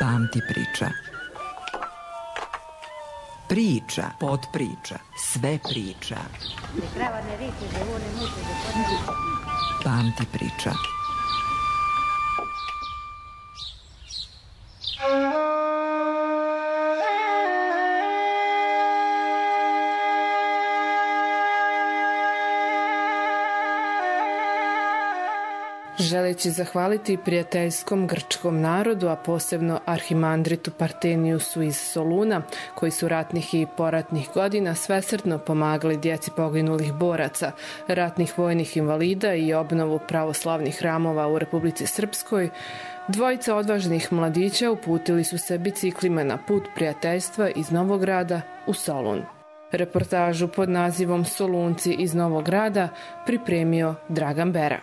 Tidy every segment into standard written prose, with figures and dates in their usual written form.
Pamti priča. Priča, podpriča, sve priča. Pamti priča. Želeći zahvaliti prijateljskom grčkom narodu, a posebno arhimandritu Partenijusu iz Soluna, koji su ratnih i poratnih godina svesrdno pomagali djeci poginulih boraca, ratnih vojnih invalida i obnovu pravoslavnih hramova u Republici Srpskoj, dvojica odvažnih mladića uputili su se biciklima na put prijateljstva iz Novog Grada u Solun. Reportažu pod nazivom Solunci iz Novog Grada pripremio Dragan Bera.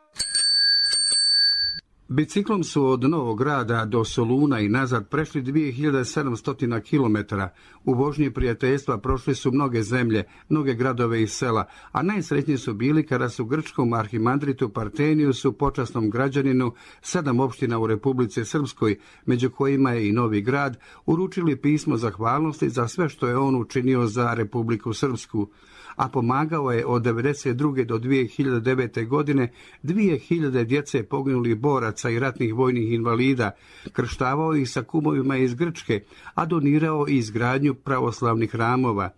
Biciklom su od Novog Grada do Soluna i nazad prešli 2700 km. U vožnji prijateljstva prošli su mnoge zemlje, mnoge gradove i sela, a najsrećniji su bili kada su grčkom arhimandritu Partenijusu, počasnom građaninu 7 opština u Republici Srpskoj, među kojima je i Novi Grad, uručili pismo zahvalnosti za sve što je on učinio za Republiku Srpsku, a pomagao je od 1992. do 2009. godine 2000 djece poginulih boraca i ratnih vojnih invalida, krštavao ih sa kumovima iz Grčke, a donirao i izgradnju pravoslavnih hramova.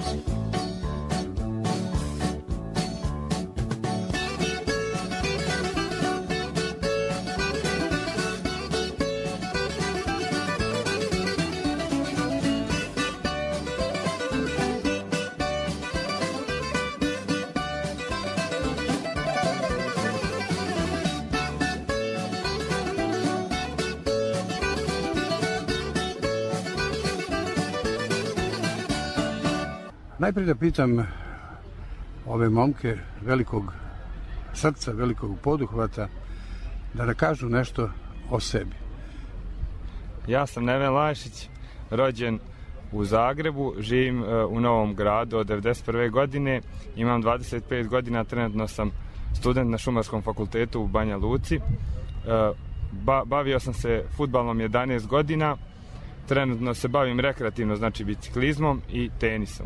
Najprije da pitam ove momke velikog srca, velikog poduhvata, da kažu nešto o sebi. Ja sam Neven Lašić, rođen u Zagrebu, živim u Novom Gradu od 1991. godine, imam 25 godina, trenutno sam student na Šumarskom fakultetu u Banja Luci. Bavio sam se fudbalom 11 godina, trenutno se bavim rekreativno, znači biciklizmom i tenisom.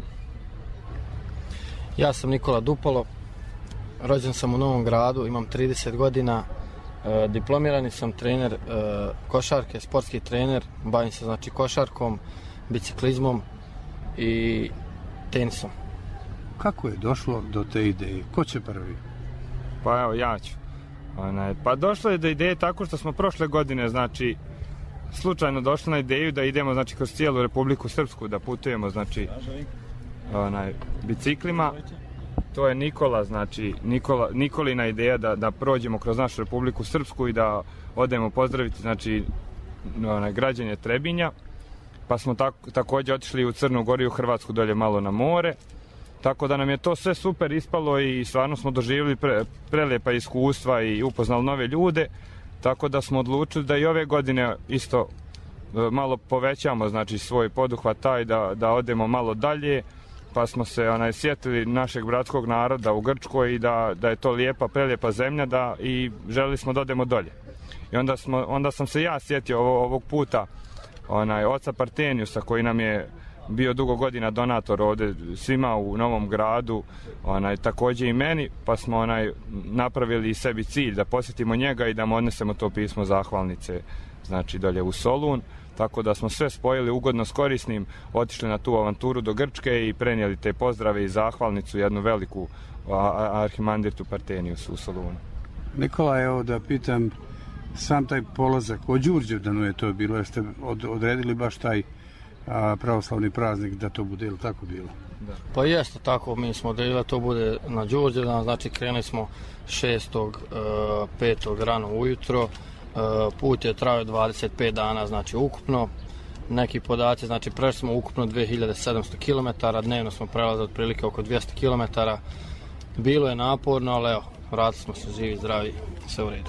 Ja sam Nikola Dupolo, rođen sam u Novom Gradu, imam 30 godina, diplomirani sam trener košarke, sportski trener, bavim se znači košarkom, biciklizmom i tenisom. Kako je došlo do te ideje? Ko će prvi? Pa evo, ja ću. Pa došlo je do ideje tako što smo prošle godine, znači, slučajno došli na ideju da idemo, znači, kroz cijelu Republiku Srpsku, da putujemo, znači, biciklima. To je Nikola, znači Nikolina ideja da prođemo kroz našu Republiku Srpsku i da odemo pozdraviti, znači, građane Trebinja. Pa smo također otišli u Crnu Goru i u Hrvatsku dolje malo na more. Tako da nam je to sve super ispalo i stvarno smo doživjeli prelijepa iskustva i upoznali nove ljude. Tako da smo odlučili da i ove godine isto malo povećamo, znači, svoj poduhvat taj da odemo malo dalje. Pa smo se sjetili našeg bratskog naroda u Grčkoj i da je to lijepa, prelijepa zemlja i želili smo da odemo dolje. I onda sam se ja sjetio ovog puta oca Partenijusa, koji nam je bio dugo godina donator ovdje svima u Novom Gradu, također i meni, pa smo napravili i sebi cilj da posjetimo njega i da mu odnesemo to pismo zahvalnice, znači, dolje u Solun. Tako da smo sve spojili ugodno s korisnim, otišli na tu avanturu do Grčke i prenijeli te pozdrave i zahvalnicu jednu veliku arhimandritu Partenijusu u Solunu. Nikola, evo da pitam, sam taj polazak od Đurđevdanu je to bilo, jeste odredili baš taj pravoslavni praznik da to bude, ili tako bilo? Da. Pa jeste tako, mi smo odredili da to bude na Đurđevdan, znači krenuli smo 6.5. rano ujutro. Put je trajao 25 dana, znači ukupno. Neki podaci, znači prešli smo ukupno 2700 km, dnevno smo prelazili otprilike oko 200 km. Bilo je naporno, ali evo, vratili smo se živi, zdravi, sve u redu.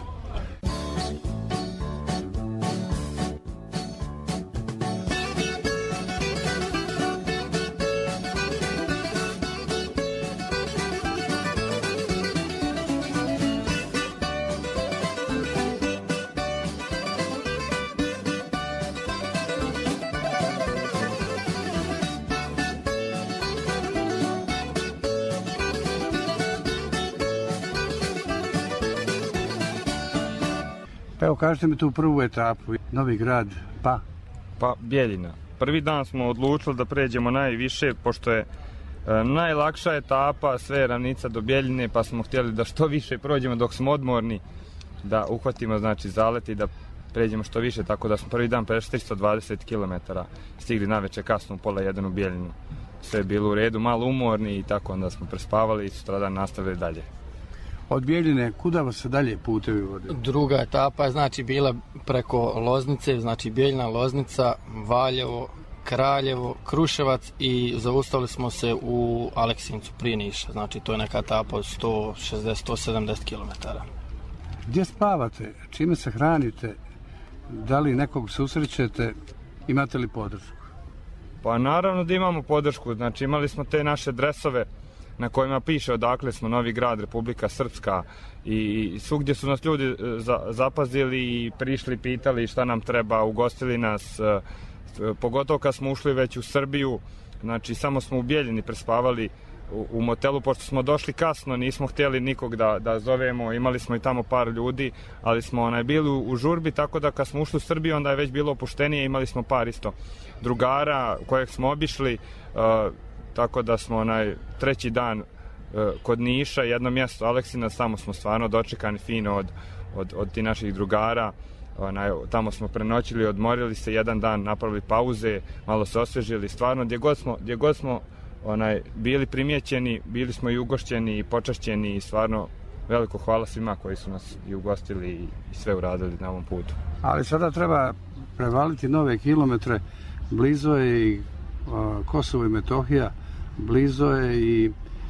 Pa evo, kažete mi tu prvu etapu, Novi Grad, pa? Pa Bjeljina. Prvi dan smo odlučili da pređemo najviše, pošto je najlakša etapa, sve je ravnica do Bjeljine, pa smo htjeli da što više prođemo dok smo odmorni, da uhvatimo znači zalet i da pređemo što više, tako da smo prvi dan prešli 320 km, stigli naveče kasno u 12:30 u Bjeljinu. Sve je bilo u redu, malo umorni i tako onda smo prespavali i sutradan nastavili dalje. Od Bjeljine, kuda vas se dalje putevi vode? Druga etapa je znači bila preko Loznice, znači Bjeljina, Loznica, Valjevo, Kraljevo, Kruševac i zaustavili smo se u Aleksincu prije Niša. Znači to je neka etapa od 160-170 km. Gdje spavate? Čime se hranite? Da li nekog susrećete? Imate li podršku? Pa naravno da imamo podršku, znači imali smo te naše dresove na kojima piše odakle smo, Novi Grad, Republika Srpska, i svugdje su nas ljudi zapazili i prišli, pitali šta nam treba, ugostili nas, pogotovo kad smo ušli već u Srbiju, znači samo smo u Bjeljini prespavali u motelu, pošto smo došli kasno, nismo htjeli nikog da zovemo, imali smo i tamo par ljudi, ali smo bili u žurbi, tako da kad smo ušli u Srbiju onda je već bilo opuštenije, imali smo par isto drugara kojeg smo obišli, tako da smo treći dan kod Niša, jedno mjesto Aleksinac, tamo smo stvarno dočekani fino od ti naših drugara. Tamo smo prenoćili, odmorili se jedan dan, napravili pauze, malo se osvežili, stvarno gdje god smo bili primjećeni, bili smo i ugošćeni i počašćeni i stvarno veliko hvala svima koji su nas i ugostili i sve uradili na ovom putu. Ali sada treba prevaliti nove kilometre, blizu je i Kosovo i Metohija, blizu je i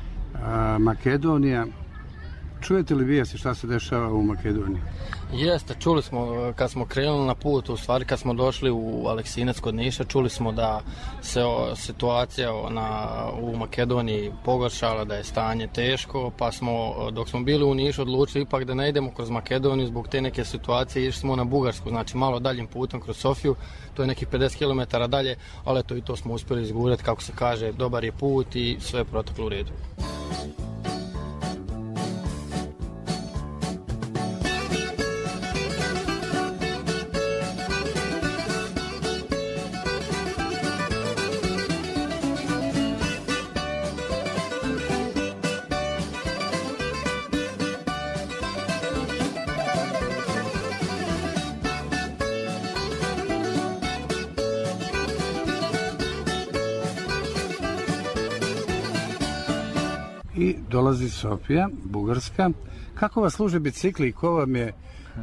Makedonija. Čujete li vijesti šta se dešava u Makedoniji? Jeste, čuli smo kad smo krenuli na put, u stvari kad smo došli u Aleksinac kod Niša, čuli smo da se situacija u Makedoniji pogoršala, da je stanje teško, pa smo, dok smo bili u Nišu, odlučili ipak da ne idemo kroz Makedoniju zbog te neke situacije, išli smo na Bugarsku, znači malo daljim putom kroz Sofiju, to je nekih 50 km dalje, ali i to smo uspjeli izgurati, kako se kaže, dobar je put i sve je proteklo u redu. I dolazi Sofija, Bugarska. Kako vas služe bicikli i ko vam je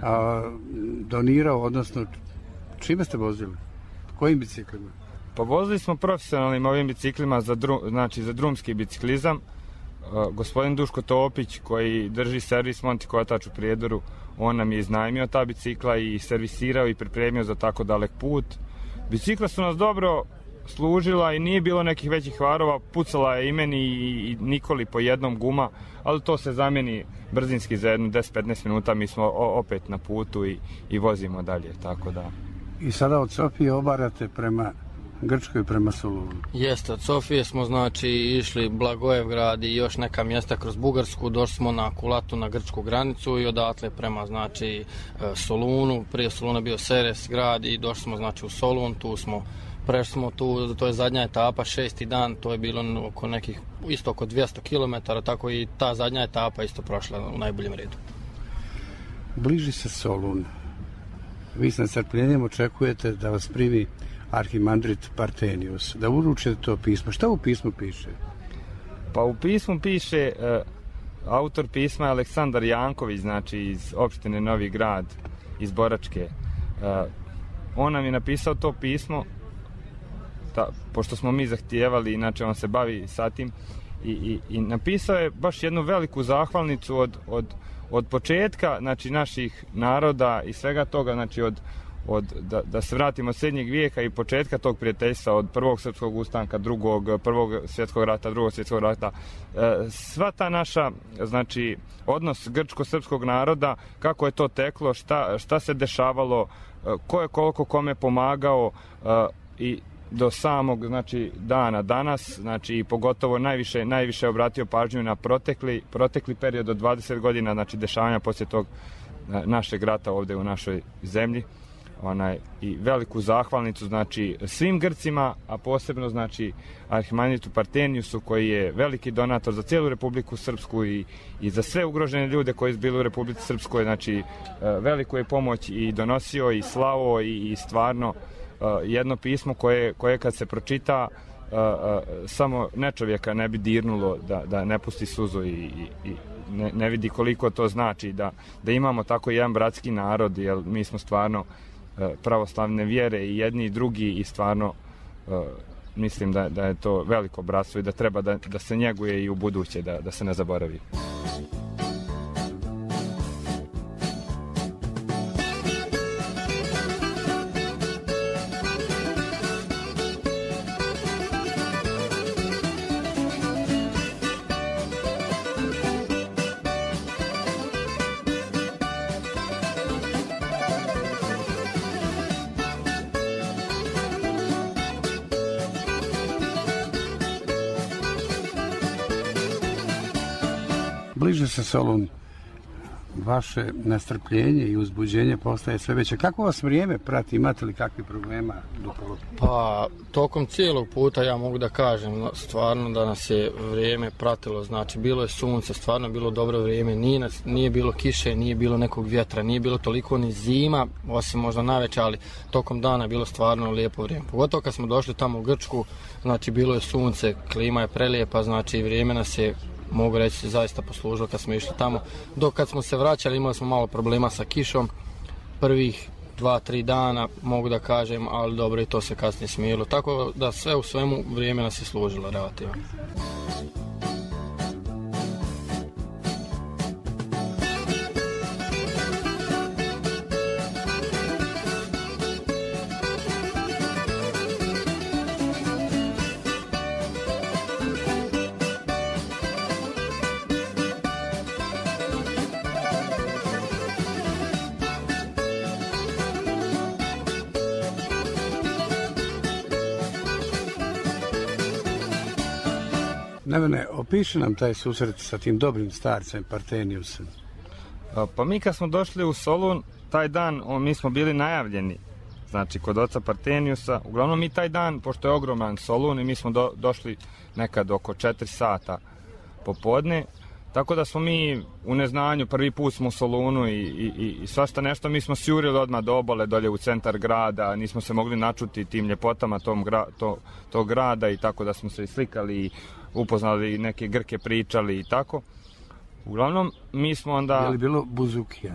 donirao, odnosno čime ste vozili? Kojim biciklima? Pa vozili smo profesionalnim ovim biciklima za drumski biciklizam. Gospodin Duško Topić, koji drži servis Monti Kotač u Prijedoru, on nam je iznajmio ta bicikla i servisirao i pripremio za tako dalek put. Bicikla su nas dobro služila i nije bilo nekih većih kvarova, pucala je i meni i Nikoli po jednom guma, ali to se zamijeni brzinski za jedno 10-15 minuta, mi smo opet na putu i vozimo dalje, tako da. I sada od Sofije obarate prema Grčkoj, prema Solunu? Jeste, od Sofije smo znači išli Blagojevgrad i još neka mjesta kroz Bugarsku, došli smo na Kulatu, na grčku granicu i odatle prema znači Solunu, prije Soluna bio Seres grad i došli smo znači u Solun, prešli smo tu, to je zadnja etapa, 6. dan, to je bilo oko nekih, isto oko 200 km, tako i ta zadnja etapa isto prošla u najboljem redu. Bliži se Solun. Vi s nestrpljenjem očekujete da vas primi arhimandrit Partenius, da uručite to pismo. Šta u pismu piše? Pa u pismu piše, autor pisma je Aleksandar Janković, znači iz opštine Novi Grad, iz Boračke. On nam je napisao to pismo, pošto smo mi zahtijevali, inače on se bavi sa tim, i napisao je baš jednu veliku zahvalnicu od početka, znači naših naroda i svega toga, znači da se vratimo od srednjeg vijeka i početka tog prijateljstva, od prvog srpskog ustanka, prvog svjetskog rata, drugog svjetskog rata, sva ta naša, znači, odnos grčko-srpskog naroda, kako je to teklo, šta se dešavalo, ko je koliko kome pomagao i do samog znači dana danas, znači i pogotovo najviše obratio pažnju na protekli period od 20 godina, znači dešavanja poslije tog našeg rata ovde u našoj zemlji. I veliku zahvalnicu znači svim Grcima, a posebno znači Arhimandritu Partenijusu koji je veliki donator za cijelu Republiku Srpsku i za sve ugrožene ljude koji su bili u Republici Srpskoj, znači veliku je pomoć i donosio i slavo i stvarno jedno pismo koje kad se pročita samo nečovjeka ne bi dirnulo da ne pusti suzu i ne vidi koliko to znači da imamo tako jedan bratski narod, jer mi smo stvarno pravoslavne vjere i jedni i drugi i stvarno mislim da je to veliko bratstvo i da treba da se njeguje i u buduće, da se ne zaboravi. Bliže se Solun, vaše nestrpljenje i uzbuđenje postaje sve veće. Kako vas vrijeme prati? Imate li kakvih problema do puta? Pa, tokom cijelog puta ja mogu da kažem stvarno da nas je vrijeme pratilo. Znači, bilo je sunce, stvarno bilo dobro vrijeme, nije bilo kiše, nije bilo nekog vjetra, nije bilo toliko ni zima, osim možda najveće, ali tokom dana je bilo stvarno lijepo vrijeme. Pogotovo kad smo došli tamo u Grčku, znači bilo je sunce, klima je prelijepa, znači vrijeme nas je, mogu reći, zaista poslužilo kad smo išli tamo. Dok kad smo se vraćali imali smo malo problema sa kišom, prvih 2-3 dana mogu da kažem, ali dobro i to se kasnije smirilo. Tako da sve u svemu vrijeme nas je služilo relativno. Nevene, opiši nam taj susret sa tim dobrim starcem Partenijusom. Pa mi kad smo došli u Solun, taj dan mi smo bili najavljeni, znači kod oca Partenijusa. Uglavnom mi taj dan, pošto je ogroman Solun i mi smo došli nekad oko 4 sata popodne, tako da smo mi u neznanju, prvi put smo u Solunu i svašta nešto, mi smo sjurili odmah do obale, dolje u centar grada, nismo se mogli načuti tim ljepotama tog grada i tako da smo se slikali i upoznali neke Grke, pričali i tako. Uglavnom, mi smo onda... Je li bilo buzukija?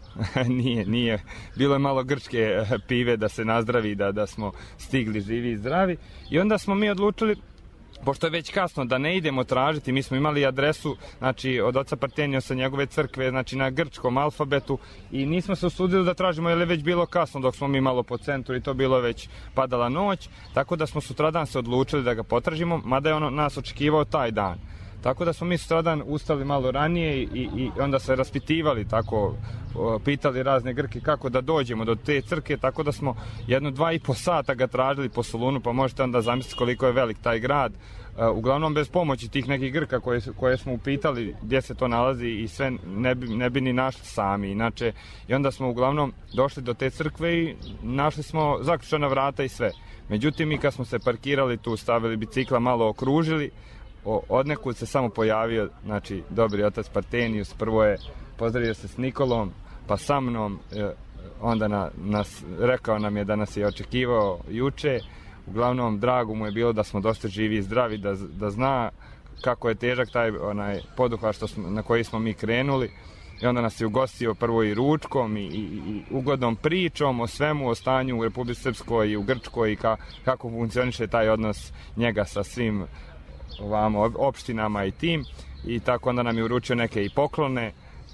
Nije. Bilo je malo grčke pive da se nazdravi, da smo stigli živi i zdravi. I onda smo mi odlučili, pošto je već kasno, da ne idemo tražiti. Mi smo imali adresu, znači, od oca Partenijusa, njegove crkve, znači, na grčkom alfabetu i nismo se usudili da tražimo, jer je već bilo kasno dok smo mi malo po centru i to bilo već padala noć, tako da smo sutradan se odlučili da ga potražimo, mada je ono nas očekivao taj dan. Tako da smo mi sutradan ustali malo ranije i onda se raspitivali, tako, pitali razne Grke kako da dođemo do te crkve, tako da smo 1-2,5 sata ga tražili po Solunu, pa možete onda zamisliti koliko je velik taj grad. Uglavnom bez pomoći tih nekih Grka koje smo upitali gdje se to nalazi i sve ne bi ni našli sami. Inače, i onda smo uglavnom došli do te crkve i našli smo zaključana vrata i sve. Međutim, mi kad smo se parkirali tu, stavili bicikla, malo okružili, odnekud se samo pojavio, znači, dobri otac Partenijus. Prvo je pozdravio se s Nikolom, pa sa mnom, onda rekao nam je da nas je očekivao juče. Uglavnom, drago mu je bilo da smo dosta živi i zdravi, da zna kako je težak taj poduhvat na koji smo mi krenuli. I onda nas je ugostio prvo i ručkom i ugodnom pričom o svemu, o stanju u Republici Srpskoj i u Grčkoj i kako funkcioniše taj odnos njega sa svim ovamo opštinama i tim. I tako onda nam je uručio neke i poklone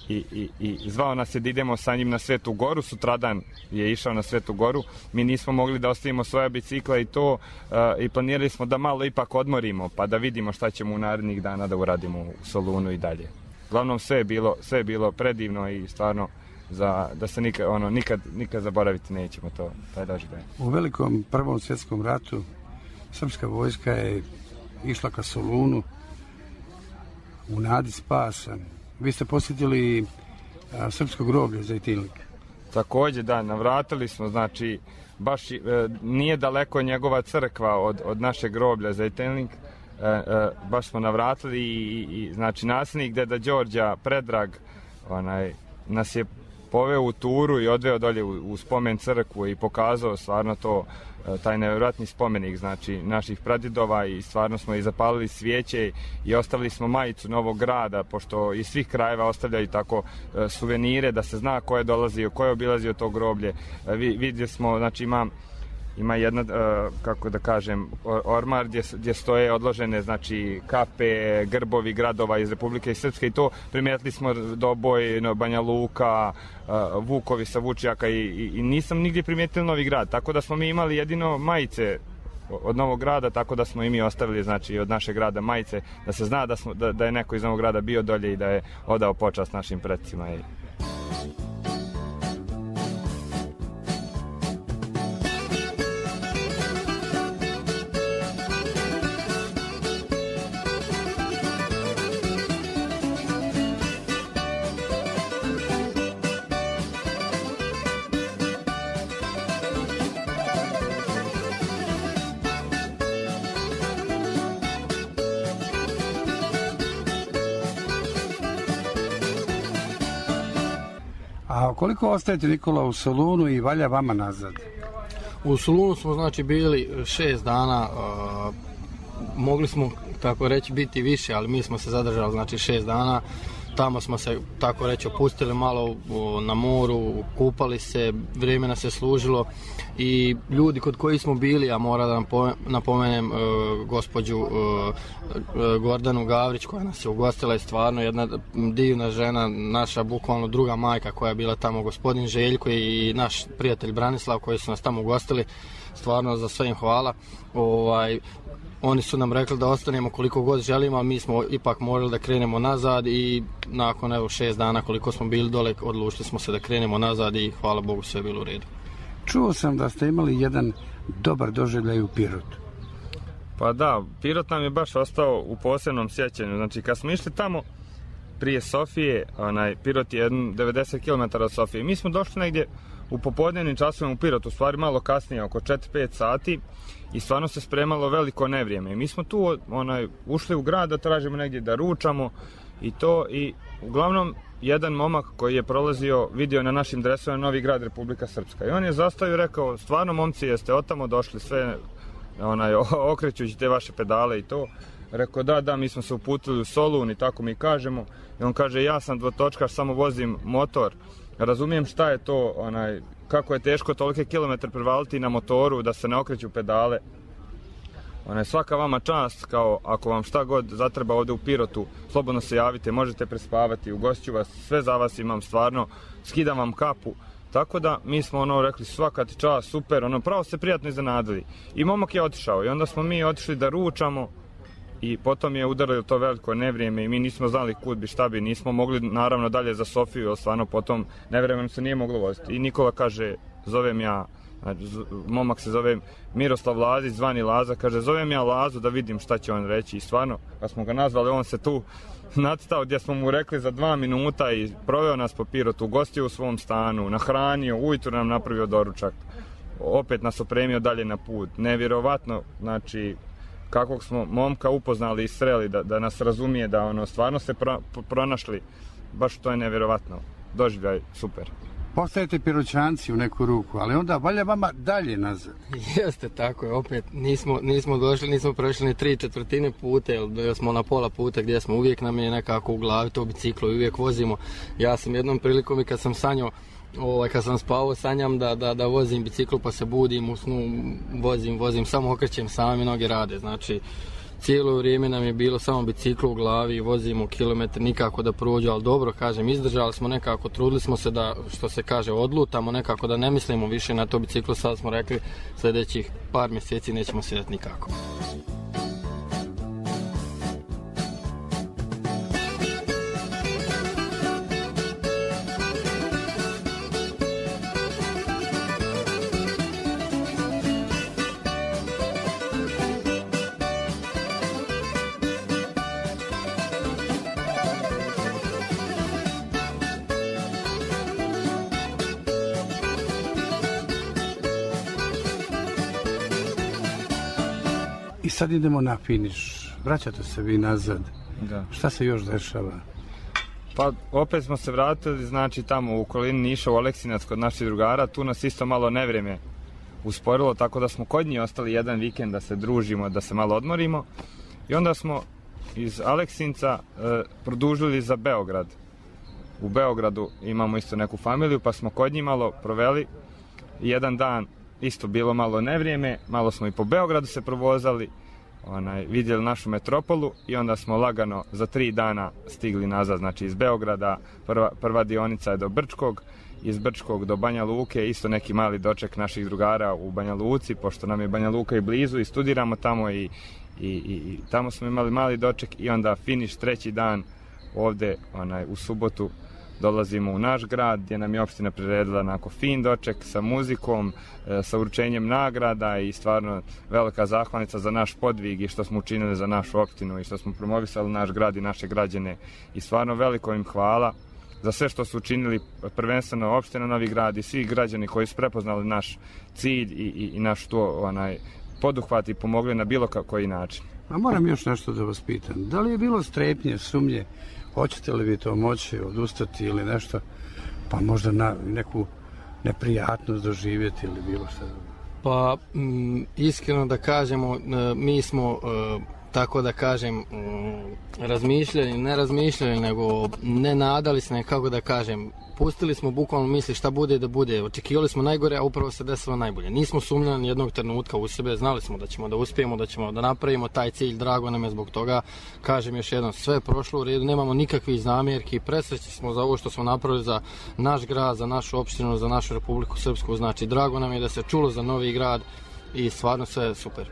i zvao nas je da idemo sa njim na Svetu Goru. Sutradan je išao na Svetu Goru. Mi nismo mogli da ostavimo svoja bicikla i to i planirali smo da malo ipak odmorimo pa da vidimo šta ćemo u narednih dana da uradimo u Solunu i dalje. Uglavnom sve je bilo predivno i stvarno da se nikad zaboraviti nećemo taj doživljaj. U velikom Prvom svjetskom ratu srpska vojska je išla ka Solunu u nadi spasa. Vi ste posjetili srpsko groblje Zejtinlik. Takođe, da, navratili smo, znači, baš nije daleko njegova crkva od našeg groblja Zejtinlik, baš smo navratili i znači nasljednik deda Đorđa, Predrag, nas je poveo u turu i odveo dolje u spomen crkvu i pokazao stvarno to, taj nevjerojatni spomenik, znači naših pradjedova, i stvarno smo i zapalili svijeće i ostavili smo majicu Novog Grada, pošto iz svih krajeva ostavljaju tako suvenire da se zna ko je dolazio, ko je obilazio to groblje. Vidjeli smo, znači ima jedna, kako da kažem, ormar gdje stoje odložene, znači, kape, grbovi gradova iz Republike Srpske, i to primijetili smo Doboj, Banja Luka, Vukovi sa Vučjaka, i nisam nigdje primijetili Novi Grad, tako da smo mi imali jedino majice od Novog Grada, tako da smo i mi ostavili, znači, od našeg grada majice, da se zna da je neko iz Novog Grada bio dolje i da je odao počast našim precima. A koliko ostajete, Nikola, u Solunu i valja vama nazad? U Solunu smo, znači, bili 6 dana, mogli smo, tako reći, biti više, ali mi smo se zadržali, znači, 6 dana. Tamo smo se, tako reći, opustili malo na moru, kupali se, vrijeme nas je služilo, i ljudi kod koji smo bili, ja moram da napomenem gospođu Gordanu Gavrić, koja nas je ugostila, je stvarno jedna divna žena, naša bukvalno druga majka koja je bila tamo, gospodin Željko i naš prijatelj Branislav koji su nas tamo ugostili, stvarno za sve im hvala. Oni su nam rekli da ostanemo koliko god želimo, a mi smo ipak morali da krenemo nazad, i nakon 6 dana koliko smo bili dole, odlučili smo se da krenemo nazad i hvala Bogu sve je bilo u redu. Čuo sam da ste imali jedan dobar doživljaj u Pirotu. Pa da, Pirot nam je baš ostao u posebnom sjećanju. Znači, kad smo išli tamo prije Sofije, Pirot je 90 km od Sofije. Mi smo došli negdje u popodnevnim časovima u Pirot, u stvari malo kasnije, oko 4-5 sati, i stvarno se spremalo veliko nevrijeme. I mi smo tu ušli u grad da tražimo negdje da ručamo i to, i uglavnom jedan momak koji je prolazio vidio na našim dresovima Novi Grad, Republika Srpska. I on je zastao i rekao, stvarno momci, jeste otamo došli, sve okrećući te vaše pedale i to. Rekao, da, mi smo se uputili u Solun i tako mi kažemo. I on kaže, ja sam dvotočkaš, samo vozim motor. Razumijem šta je to, kako je teško tolike kilometre prevaliti na motoru da se ne okreću pedale. Svaka vama čast, kao ako vam šta god zatreba ovdje u Pirotu, slobodno se javite, možete prespavati, ugostit vas, sve za vas imam, stvarno, skidam vam kapu. Tako da mi smo rekli, svaka ti čast, super, pravo se prijatno iznenadili. I momak je otišao i onda smo mi otišli da ručamo, i potom je udarilo to veliko nevrijeme i mi nismo znali kud bi, šta bi, nismo mogli naravno dalje za Sofiju, jer stvarno potom nevremeno se nije moglo voziti. I Nikola kaže, zovem ja, momak se zove Miroslav Lazić, zvani Laza, kaže, zovem ja Lazu da vidim šta će on reći. I stvarno, kad smo ga nazvali, on se tu nadstao gdje smo mu rekli za 2 minuta i proveo nas po Pirotu, ugostio u svom stanu, nahranio, ujutro nam napravio doručak, opet nas opremio dalje na put. Nevjerovatno, znači, kakvog smo momka upoznali i sreli, da nas razumije, da stvarno se pronašli, baš to je nevjerovatno, doživljaj super. Postajete Piroćanci u neku ruku, ali onda valja vama dalje nazad. Jeste, tako je, opet nismo došli, nismo prošli ni 3/4 puta, jer smo na pola puta gdje smo, uvijek nam je nekako u glavi to biciklo i uvijek vozimo. Ja sam jednom prilikom, i kad sam sanjao, kad sam spavao, sanjam da vozim biciklu, pa se budim u snu, vozim, samo okrećem, same mi noge rade, znači cijelo vrijeme nam je bilo samo biciklo u glavi, vozimo kilometre, nikako da prođu, ali dobro, kažem, izdržali smo nekako, trudili smo se da, što se kaže, odlutamo nekako, da ne mislimo više na to biciklo, sad smo rekli, sljedećih par mjeseci nećemo sjedati nikako. sad idemo na finiš. Vraćate se vi nazad. Da. Šta se još dešava? Pa opet smo se vratili, znači tamo u okolini Niša u Aleksinac kod naših drugara, tu nas isto malo nevreme usporilo, tako da smo kod njih ostali jedan vikend da se družimo, da se malo odmorimo. I onda smo iz Aleksinca produžili za Beograd. U Beogradu imamo isto neku familiju, pa smo kod njih malo proveli. Jedan dan isto bilo malo nevrijeme, malo smo i po Beogradu se provozali, vidjeli našu metropolu i onda smo lagano za 3 dana stigli nazad, znači iz Beograda, prva dionica je do Brčkog, iz Brčkog do Banja Luke, isto neki mali doček naših drugara u Banja Luci, pošto nam je Banja Luka i blizu i studiramo tamo i tamo smo imali mali doček i onda finiš 3. dan ovde u subotu dolazimo u naš grad gdje nam je opština priredila onako fin doček sa muzikom, sa uručenjem nagrada i stvarno velika zahvalnica za naš podvig i što smo učinili za našu opštinu i što smo promovisali naš grad i naše građane i stvarno veliko im hvala za sve što su učinili, prvenstveno opština Novi Grad i svi građani koji su prepoznali naš cilj i naš poduhvat i pomogli na bilo koji način. A moram još nešto da vas pitam. Da li je bilo strepnje, sumnje, hoćete li vi to moći odustati ili nešto, pa možda neku neprijatnost doživjeti ili bilo što? Pa iskreno da kažemo, mi smo tako da kažem razmišljali, ne razmišljali, nego ne nadali se, nekako da kažem, pustili smo bukvalno misli šta bude da bude, očekivali smo najgore, a upravo se desilo najbolje. Nismo sumnjali ni jednog trenutka u sebe, znali smo da ćemo da uspijemo, da ćemo da napravimo taj cilj, drago nam je zbog toga. Kažem još jednom, sve je prošlo u redu, nemamo nikakvih zamjerki, presrećni smo za ovo što smo napravili za naš grad, za našu opštinu, za našu Republiku Srpsku, znači drago nam je da se čulo za Novi Grad i stvarno sve je super.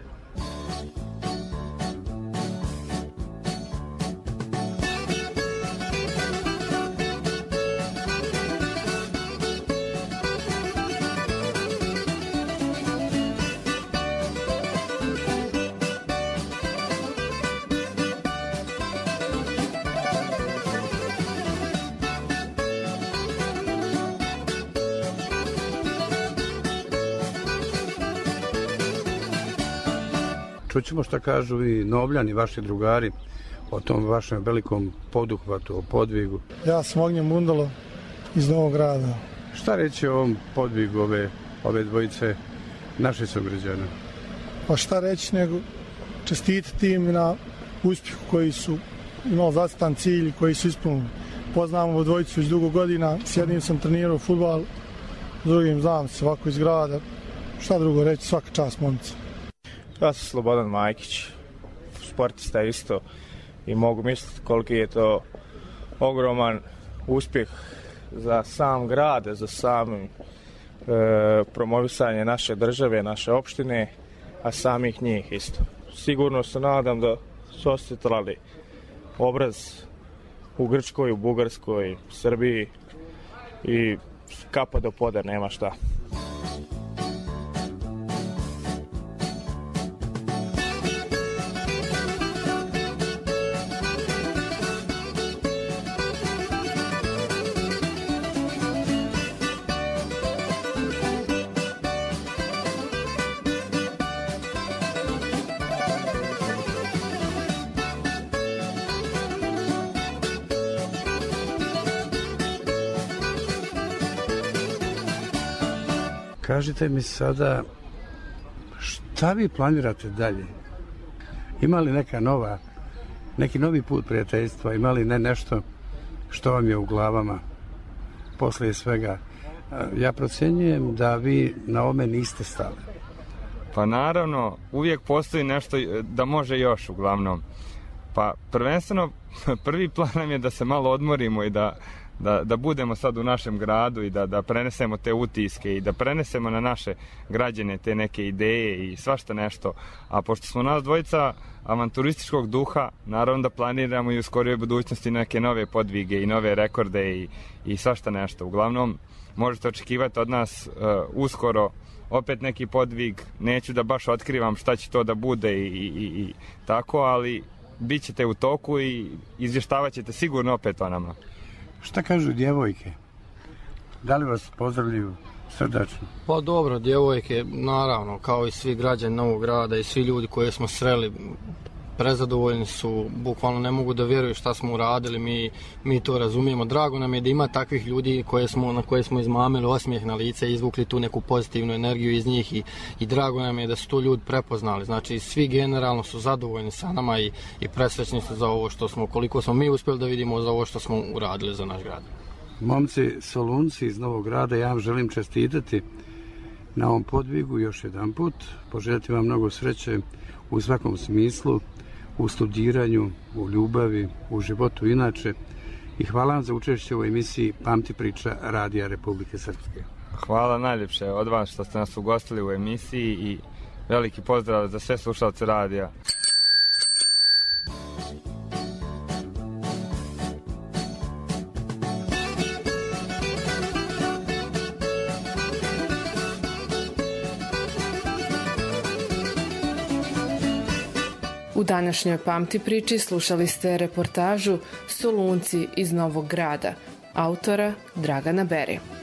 Čućemo šta kažu i Novljani, vaši drugari, o tom vašem velikom poduhvatu, o podvigu. Ja sam Ognjen Bundalo iz Novog Grada. Šta reći o ovom podvigu ove dvojice naših sugrađana? Pa šta reći nego čestitati im na uspjehu koji su imali zacrtan cilj i koji su ispunili. Poznam ovu dvojicu već dugo godina, s jednim sam trenirao fudbal, s drugim znam se ovako iz grada. Šta drugo reći, svaka čast momci. Ja sam Slobodan Majkić, sportista isto i mogu misliti koliki je to ogroman uspjeh za sam grad, za sam promovisanje naše države, naše opštine, a samih njih isto. Sigurno se nadam da su osjetlali obraz u Grčkoj, u Bugarskoj, Srbiji i kapa do poda, nema šta. Kažite mi sada, šta vi planirate dalje? Ima li neki novi put prijateljstva? Ima li nešto što vam je u glavama poslije svega? Ja procjenjujem da vi na ome niste stali. Pa naravno, uvijek postoji nešto da može još uglavnom. Pa prvenstveno, prvi plan nam je da se malo odmorimo i da budemo sad u našem gradu i da prenesemo te utiske i da prenesemo na naše građane te neke ideje i svašta nešto. A pošto smo nas dvojica avanturističkog duha, naravno da planiramo i u skorijoj budućnosti neke nove podvige i nove rekorde i svašta nešto. Uglavnom, možete očekivati od nas uskoro opet neki podvig. Neću da baš otkrivam šta će to da bude i tako, ali bit ćete u toku i izvještavat ćete sigurno opet o nama. Šta kažu djevojke? Da li vas pozdravljaju srdačno? Pa dobro, djevojke, naravno, kao i svi građani Novog Grada i svi ljudi koje smo sreli, prezadovoljni su, bukvalno ne mogu da vjeruju šta smo uradili, mi to razumijemo. Drago nam je da ima takvih ljudi na koje smo izmamili osmijeh na lice i izvukli tu neku pozitivnu energiju iz njih i drago nam je da su to ljudi prepoznali. Znači, svi generalno su zadovoljni sa nama i presrećni su za ovo što smo, koliko smo mi uspjeli da vidimo za ovo što smo uradili za naš grad. Momci Solunci iz Novog Grada, ja vam želim čestitati na ovom podvigu još jedan put. Poželjeti vam mnogo sreće u svakom smislu, u studiranju, u ljubavi, u životu inače. I hvala vam za učešće u emisiji Pamti priča Radija Republike Srpske. Hvala najljepše od vas što ste nas ugostili u emisiji i veliki pozdrav za sve slušalce radija. U današnjoj Pamti priči slušali ste reportažu Solunci iz Novog Grada, autora Dragana Beri.